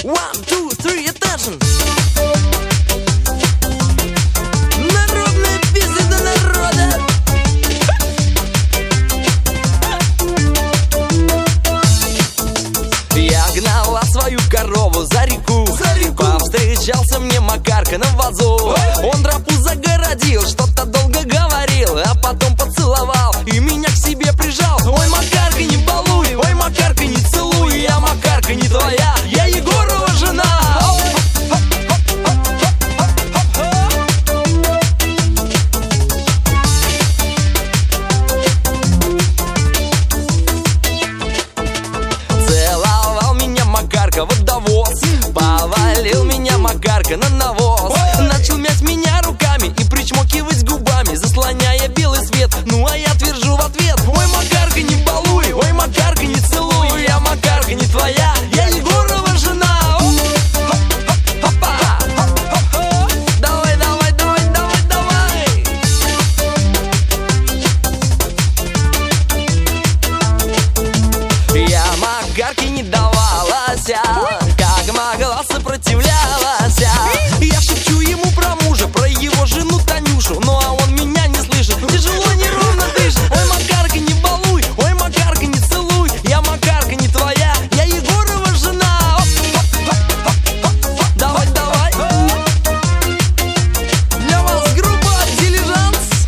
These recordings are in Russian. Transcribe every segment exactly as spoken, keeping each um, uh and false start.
One, two, three, attention! Народная песня для народа! Я гнала свою корову за реку, за реку. Повстречался мне Макарка на вазу. Он тропу загородил, что-то долго говорил, а потом поцеловал и меня к себе прижал. Ой, Макарка, не балуй, ой, Макарка, не целуй. Я Макарка не твоя, я Егорова жена. Целовал меня Макарка водовоз, повалил меня Макарка на навоз. Начал мять меня руками и причмокивать губами, заслоняя белый свет. Ну а я твержу в ответ: ой, Макарка, не балуй, ой, Макарка, не целуй. Я Макарка не твоя, я Егорова жена. Давай, давай, давай, давай, давай. Я Макарке не давалась, как могла сопротивлялась. Я шепчу ему про мужа, про его жену Танюшу, ну а он меня не слышит, тяжело, неровно дышит. Ой, Макарка, не балуй, ой, Макарка, не целуй. Я Макарка не твоя, я Егорова жена. Давай, давай. Для вас группа «Дилижанс».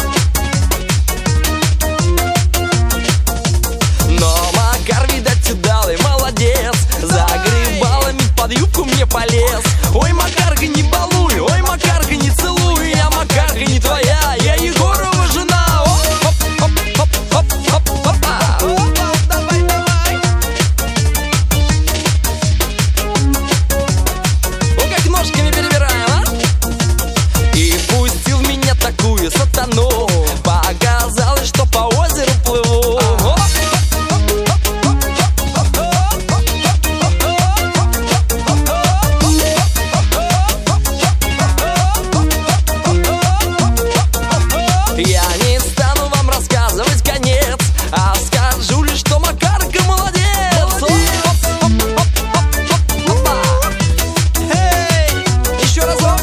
Но Макар, видать, удалый, молодец, за грибалами под юбку мне полез. Ой, Макарка, не балуй, ой, Макарка, не целуй. Я Макарка не твоя, я Егорова жена. Оп, оп, оп, оп, оп, оп, оп. Давай, давай. Ну как ножками перебираем, а? И пустил в меня такую сатану, показалось, что по озеру плыву. Я не стану вам рассказывать конец, а скажу лишь, что Макарка молодец. Эй, еще разок.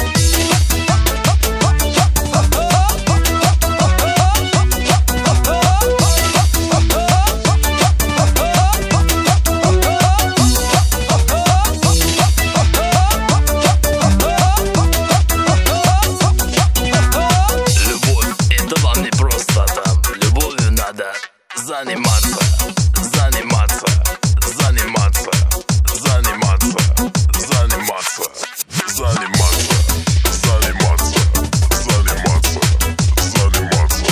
Заниматься, заниматься, заниматься, заниматься, заниматься, заниматься, заниматься, заниматься, заниматься,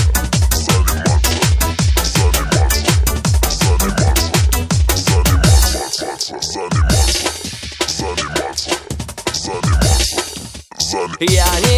заниматься, заниматься, заниматься, заниматься, заниматься, заниматься. Я не